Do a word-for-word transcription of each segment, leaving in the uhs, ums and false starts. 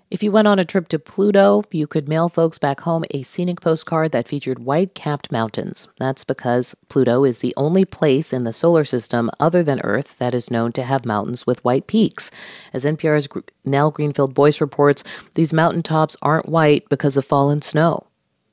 If you went on a trip to Pluto, you could mail folks back home a scenic postcard that featured white-capped mountains. That's because Pluto is the only place in the solar system other than Earth that is known to have mountains with white peaks. As N P R's Nell Greenfield-Boyce reports, these mountaintops aren't white because of fallen snow.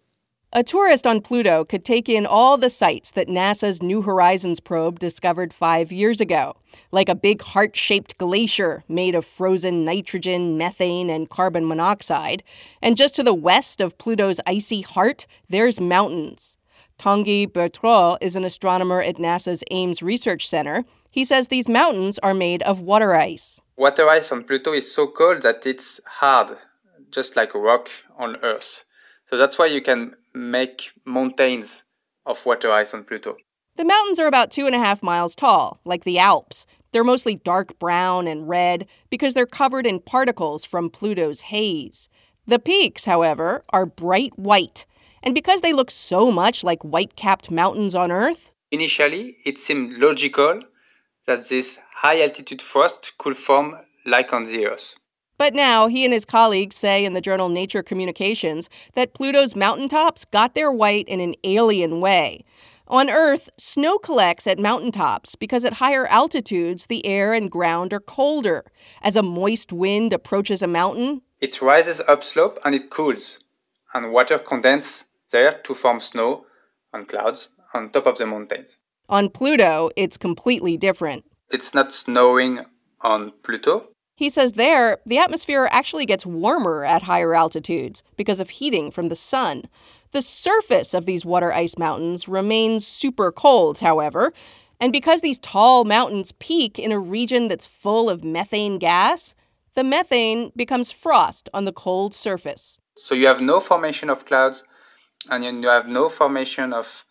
A tourist on Pluto could take in all the sights that NASA's New Horizons probe discovered five years ago, like a big heart-shaped glacier made of frozen nitrogen, methane, and carbon monoxide. And just to the west of Pluto's icy heart, there's mountains. Tanguy Bertrand is an astronomer at NASA's Ames Research Center. He says these mountains are made of water ice. Water ice on Pluto is so cold that it's hard, just like a rock on Earth. So that's why you can make mountains of water ice on Pluto. The mountains are about two and a half miles tall, like the Alps. They're mostly dark brown and red because they're covered in particles from Pluto's haze. The peaks, however, are bright white. And because they look so much like white-capped mountains on Earth, initially, it seemed logical that this high-altitude frost could form like on the Earth. But now, he and his colleagues say in the journal Nature Communications that Pluto's mountaintops got their white in an alien way. On Earth, snow collects at mountaintops because at higher altitudes, the air and ground are colder. As a moist wind approaches a mountain, it rises upslope and it cools, and water condenses there to form snow and clouds on top of the mountains. On Pluto, it's completely different. It's not snowing on Pluto. He says there, the atmosphere actually gets warmer at higher altitudes because of heating from the sun. The surface of these water ice mountains remains super cold, however, and because these tall mountains peak in a region that's full of methane gas, the methane becomes frost on the cold surface. So you have no formation of clouds, and you have no formation of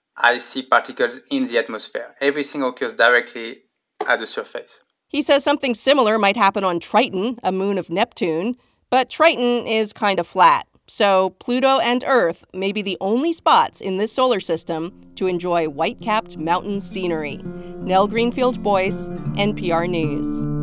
icy particles in the atmosphere. Everything occurs directly at the surface. He says something similar might happen on Triton, a moon of Neptune, but Triton is kind of flat. So Pluto and Earth may be the only spots in this solar system to enjoy white-capped mountain scenery. Nell Greenfield-Boyce, N P R News.